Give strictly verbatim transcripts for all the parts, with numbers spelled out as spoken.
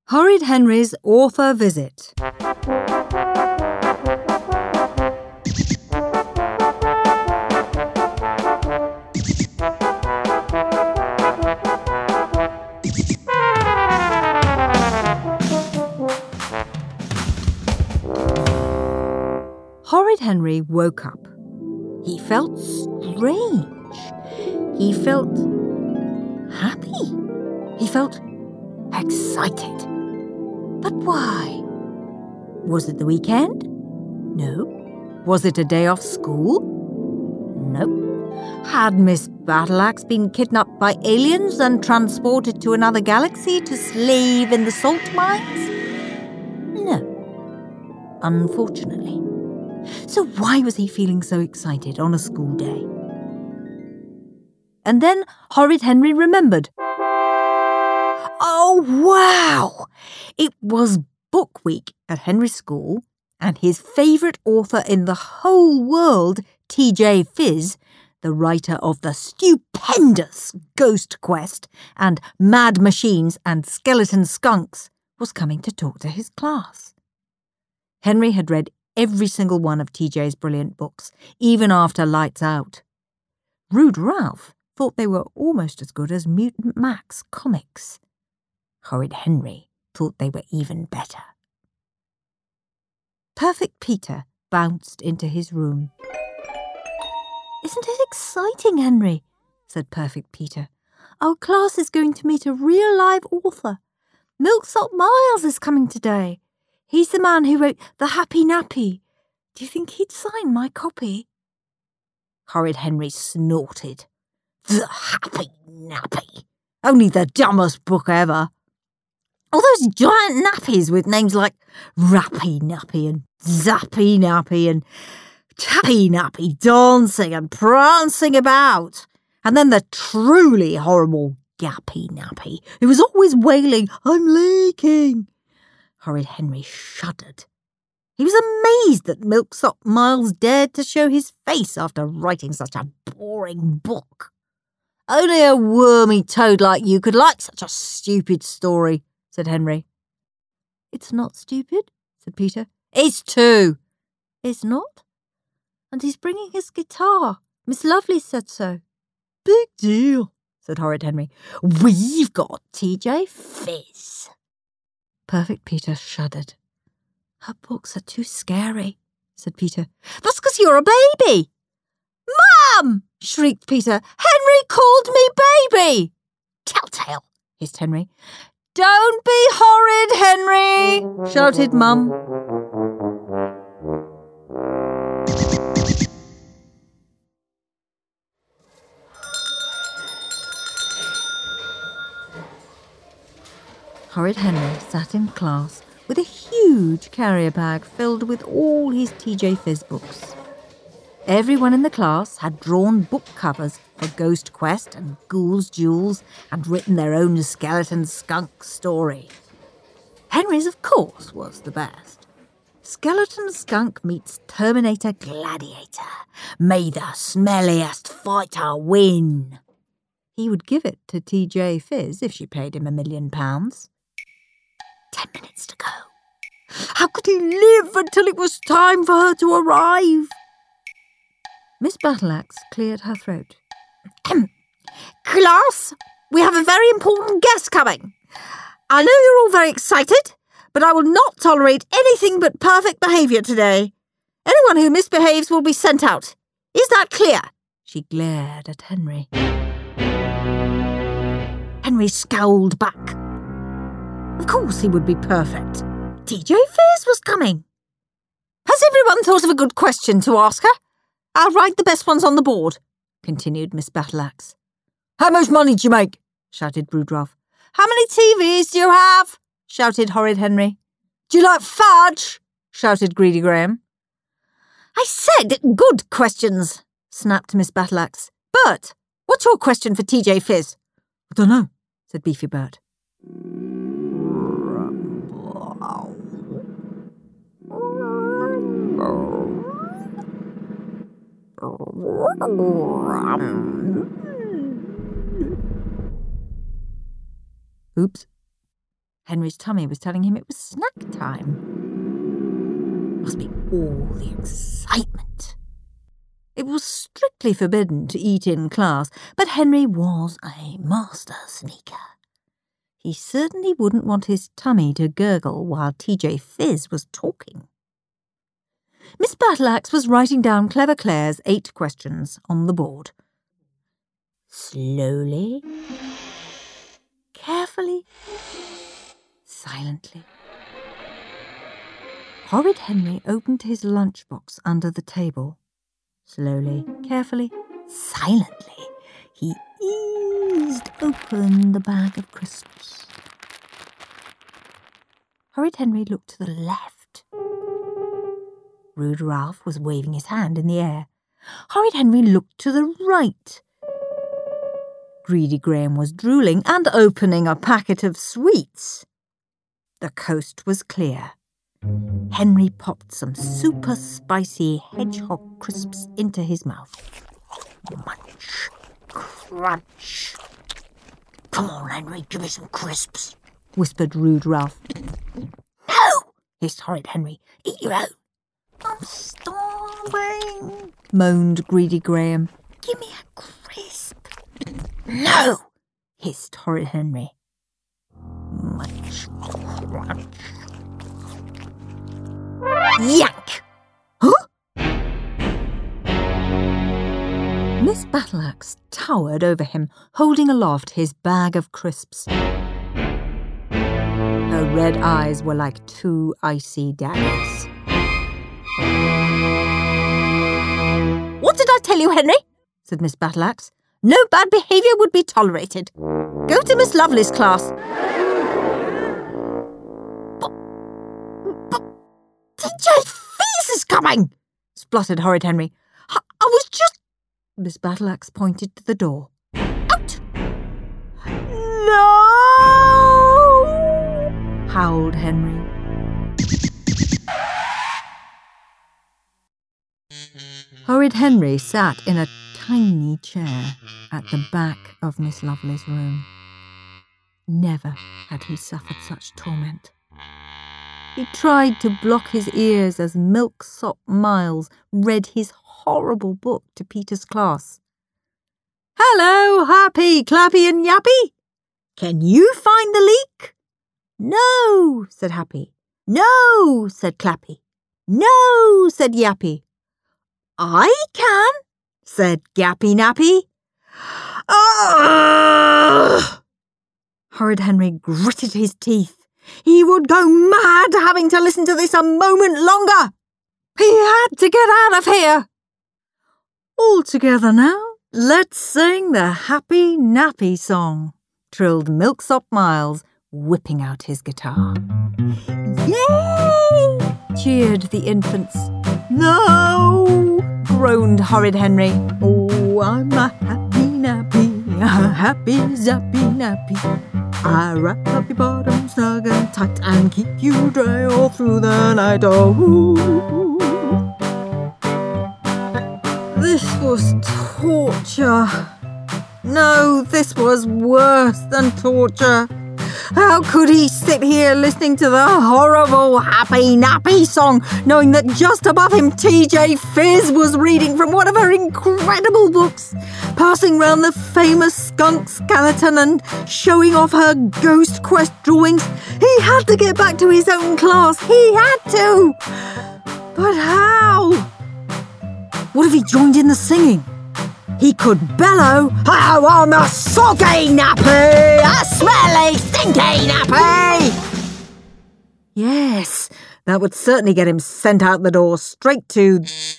Horrid Henry's Author Visit. Horrid Henry woke up. He felt strange. He felt happy. He felt excited. But why? Was it the weekend? No. Was it a day off school? No. Had Miss Battleaxe been kidnapped by aliens and transported to another galaxy to slave in the salt mines? No. Unfortunately. So why was he feeling so excited on a school day? And then Horrid Henry remembered. Oh, wow! It was book week at Henry's school, and his favourite author in the whole world, T J Fizz, the writer of the stupendous Ghost Quest and Mad Machines and Skeleton Skunks, was coming to talk to his class. Henry had read every single one of T J's brilliant books, even after Lights Out. Rude Ralph thought they were almost as good as Mutant Max comics. Horrid Henry thought they were even better. Perfect Peter bounced into his room. "Isn't it exciting, Henry?" said Perfect Peter. "Our class is going to meet a real live author. Milksop Miles is coming today. He's the man who wrote The Happy Nappy. Do you think he'd sign my copy?" Horrid Henry snorted. "The Happy Nappy? Only the dumbest book ever. All those giant nappies with names like Rappy Nappy and Zappy Nappy and Tappy Nappy dancing and prancing about. And then the truly horrible Gappy Nappy, who was always wailing, 'I'm leaking.'" Horrid Henry shuddered. He was amazed that Milksop Miles dared to show his face after writing such a boring book. "Only a wormy toad like you could like such a stupid story," said Henry. "It's not stupid," said Peter. "It's too." "It's not? And he's bringing his guitar. Miss Lovely said so." "Big deal," said Horrid Henry. "We've got T J Fizz." Perfect Peter shuddered. "Her books are too scary," said Peter. "That's because you're a baby." "Mum!" shrieked Peter. "Henry called me baby!" "Telltale," hissed Henry. "Don't be horrid, Henry!" shouted Mum. Horrid Henry sat in class with a huge carrier bag filled with all his T J Fizz books. Everyone in the class had drawn book covers for Ghost Quest and Ghoul's Jewels and written their own Skeleton Skunk story. Henry's, of course, was the best. Skeleton Skunk meets Terminator Gladiator. May the smelliest fighter win. He would give it to T J Fizz if she paid him a million pounds. Ten minutes to go. How could he live until it was time for her to arrive? Miss Battleaxe cleared her throat. "Class, we have a very important guest coming. I know you're all very excited, but I will not tolerate anything but perfect behaviour today. Anyone who misbehaves will be sent out. Is that clear?" She glared at Henry. Henry scowled back. Of course he would be perfect. T J Fizz was coming. "Has everyone thought of a good question to ask her? I'll write the best ones on the board," continued Miss Battleaxe. "How much money do you make?" shouted Rudolph. "How many T Vs do you have?" shouted Horrid Henry. "Do you like fudge?" shouted Greedy Graham. "I said good questions," snapped Miss Battleaxe. "Bert, what's your question for T J Fizz?" "I don't know," said Beefy Bert. Oops. Henry's tummy was telling him it was snack time. Must be all the excitement. It was strictly forbidden to eat in class, but Henry was a master sneaker. He certainly wouldn't want his tummy to gurgle while T J Fizz was talking. Miss Battleaxe was writing down Clever Claire's eight questions on the board. Slowly, carefully, silently. Horrid Henry opened his lunchbox under the table. Slowly, carefully, silently, he eased open the bag of crisps. Horrid Henry looked to the left. Rude Ralph was waving his hand in the air. Horrid Henry looked to the right. Greedy Graham was drooling and opening a packet of sweets. The coast was clear. Henry popped some super spicy hedgehog crisps into his mouth. Munch, crunch. Come on, Henry, give me some crisps, whispered Rude Ralph. No, hissed Horrid Henry. Eat your own. I'm starving, moaned Greedy Graham. Give me a crisp. No, hissed Horrid Henry. Munch, crunch. Yank! Huh? Miss Battleaxe towered over him, holding aloft his bag of crisps. Her red eyes were like two icy daggers. What did I tell you, Henry? Said Miss Battleaxe. No bad behaviour would be tolerated. Go to Miss Lovely's class. T J Fizz is coming, spluttered Horrid Henry. I, I was just... Miss Battleaxe pointed to the door. Out! No! Howled Henry. Horrid Henry sat in a tiny chair at the back of Miss Lovely's room. Never had he suffered such torment. He tried to block his ears as Milksop Miles read his horrible book to Peter's class. Hello, Happy, Clappy and Yappy. Can you find the leak? No, said Happy. No, said Clappy. No, said Yappy. I can, said Gappy Nappy. Ugh! Horrid Henry gritted his teeth. He would go mad having to listen to this a moment longer. He had to get out of here. All together now, let's sing the Happy Nappy song, trilled Milksop Miles, whipping out his guitar. Yay! Cheered the infants. No! Groaned Horrid Henry. Oh, I'm a happy nappy, a happy zappy nappy. I wrap up your bottom snug and tight and keep you dry all through the night. Oh, this was torture. No, this was worse than torture. How could he sit here listening to the horrible Happy Nappy song, knowing that just above him T J Fizz was reading from one of her incredible books, passing round the famous skunk skeleton and showing off her Ghost Quest drawings? He had to get back to his own class. He had to. But how? What if he joined in the singing? He could bellow, oh, I'm a soggy nappy, a smelly, stinky nappy! Yes, that would certainly get him sent out the door, straight to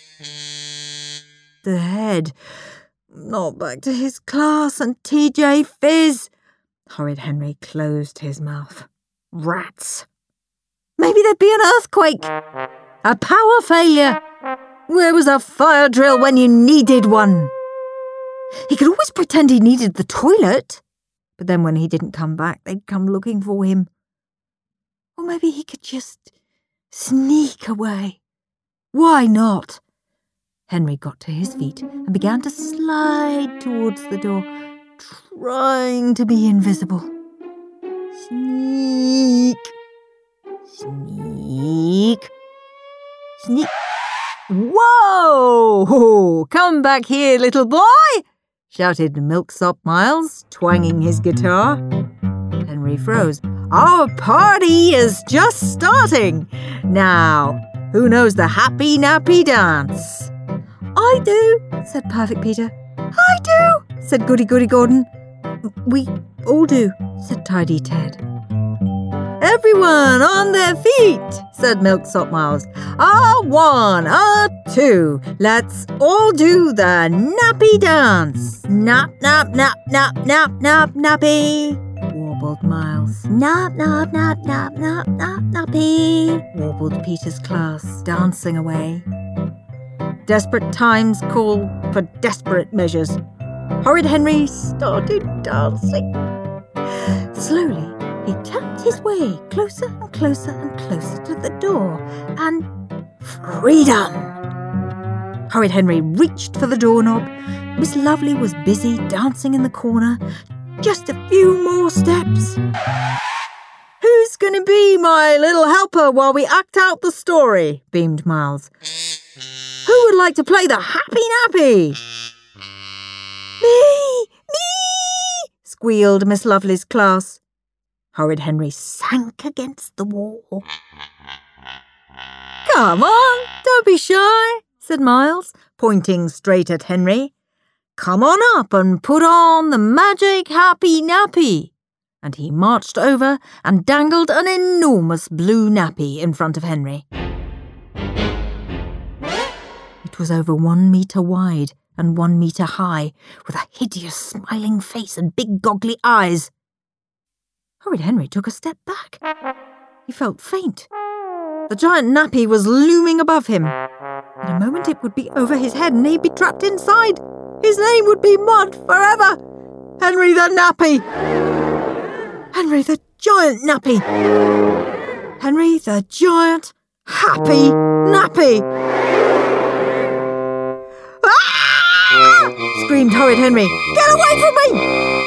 the head. Not back to his class and T J Fizz. Horrid Henry closed his mouth. Rats. Maybe there'd be an earthquake. A power failure. Where was a fire drill when you needed one? He could always pretend he needed the toilet, but then when he didn't come back, they'd come looking for him. Or maybe he could just sneak away. Why not? Henry got to his feet and began to slide towards the door, trying to be invisible. Sneak. Sneak. Sneak. Whoa! Come back here, little boy! Shouted Milksop Miles, twanging his guitar. Henry froze. Our party is just starting. Now, who knows the Happy Nappy Dance? I do, said Perfect Peter. I do, said Goody Goody Gordon. We all do, said Tidy Ted. Everyone on their feet, said Milksop Miles. A one, a two, let's all do the nappy dance. Nap, nap, nap, nap, nap, nap, nappy, warbled Miles. Nap, nap, nap, nap, nap, nap, nappy, warbled Peter's class, dancing away. Desperate times call for desperate measures. Horrid Henry started dancing. Slowly, he tapped his way closer and closer and closer to the door, and freedom! Horrid Henry reached for the doorknob. Miss Lovely was busy dancing in the corner. Just a few more steps. Who's going to be my little helper while we act out the story? Beamed Miles. Who would like to play the Happy Nappy? Me! Me! Squealed Miss Lovely's class. Horrid Henry sank against the wall. Come on, don't be shy, said Miles, pointing straight at Henry. Come on up and put on the magic Happy Nappy. And he marched over and dangled an enormous blue nappy in front of Henry. It was over one metre wide and one metre high, with a hideous smiling face and big goggly eyes. Horrid Henry took a step back. He felt faint. The giant nappy was looming above him. In a moment it would be over his head and he'd be trapped inside. His name would be Mud forever. Henry the Nappy. Henry the giant nappy. Henry the giant happy nappy. Ah! Screamed Horrid Henry. Get away from me!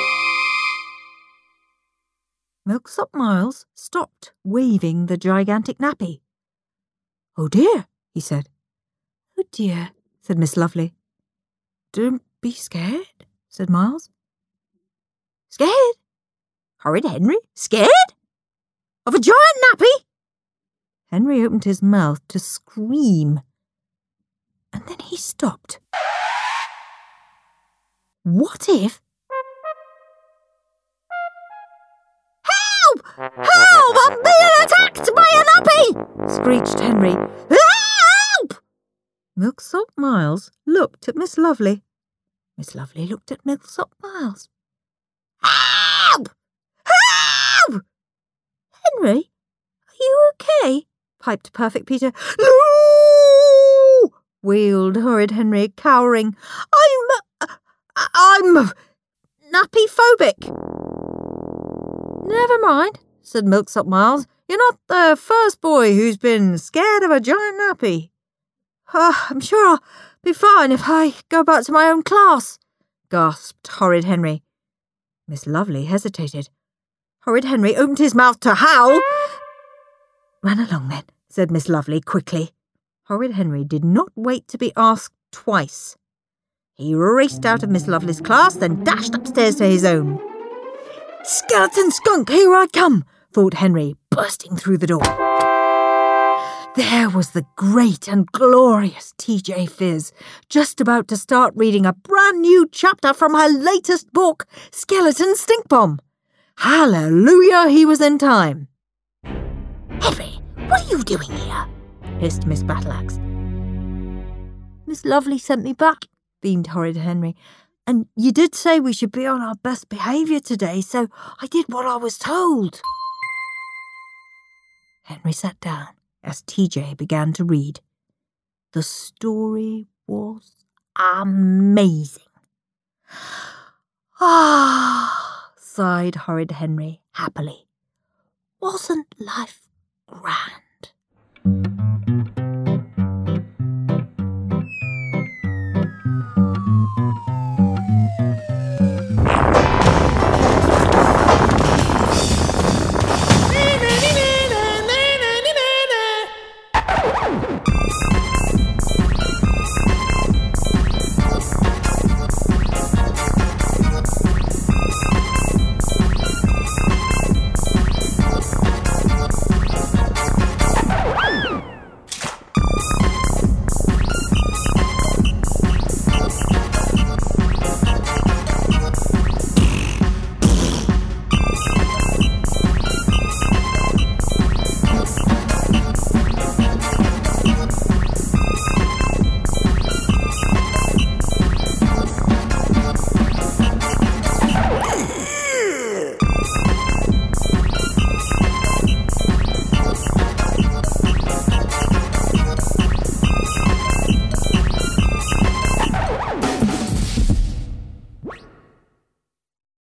Milksop Miles stopped waving the gigantic nappy. Oh dear, he said. Oh dear, said Miss Lovely. Don't be scared, said Miles. Scared? Horrid Henry? Scared? Of a giant nappy? Henry opened his mouth to scream, and then he stopped. What if... Help! Help! I'm being attacked by a nappy! Screeched Henry. Help! Milksop Miles looked at Miss Lovely. Miss Lovely looked at Milksop Miles. Help! Help! Henry, are you okay? Piped Perfect Peter. No! Wailed Horrid Henry, cowering. I'm... I'm... nappy-phobic. Never mind, said Milksop Miles. You're not the first boy who's been scared of a giant nappy. Uh, I'm sure I'll be fine if I go back to my own class, gasped Horrid Henry. Miss Lovely hesitated. Horrid Henry opened his mouth to howl. Run along then, said Miss Lovely quickly. Horrid Henry did not wait to be asked twice. He raced out of Miss Lovely's class, then dashed upstairs to his own. Skeleton skunk, here I come, thought Henry, bursting through the door. There was the great and glorious T J Fizz, just about to start reading a brand new chapter from her latest book, Skeleton Stink Bomb. Hallelujah, he was in time. Henry, what are you doing here? Hissed Miss Battleaxe. Miss Lovely sent me back, beamed Horrid Henry. And you did say we should be on our best behaviour today, so I did what I was told. Henry sat down as T J began to read. The story was amazing. Ah, sighed Horrid Henry happily. Wasn't life grand?